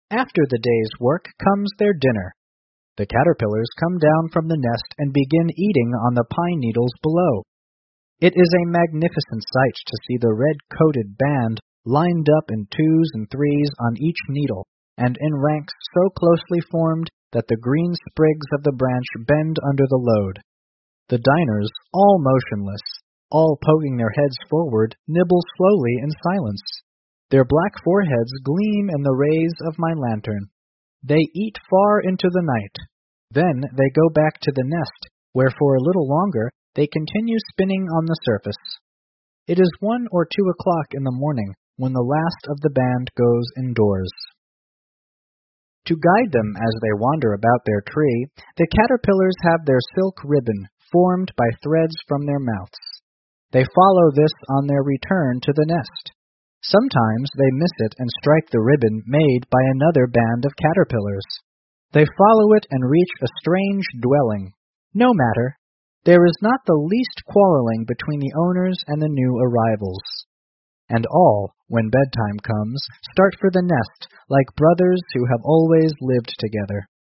After the day's work comes their dinner. The caterpillars come down from the nest and begin eating on the pine needles below. It is a magnificent sight to see the red-coated band lined up in twos and threes on each needle, and in ranks so closely formed that the green sprigs of the branch bend under the load. The diners, all motionless, all poking their heads forward, nibble slowly in silence. Their black foreheads gleam in the rays of my lantern. They eat far into the night. Then they go back to the nest, where for a little longer they continue spinning on the surface. It is 1 or 2 o'clock in the morning when the last of the band goes indoors. To guide them as they wander about their tree, the caterpillars have their silk ribbon formed by threads from their mouths. They follow this on their return to the nest. Sometimes they miss it and strike the ribbon made by another band of caterpillars. They follow it and reach a strange dwelling. No matter. There is not the least quarreling between the owners and the new arrivals. And all, when bedtime comes, start for the nest like brothers who have always lived together.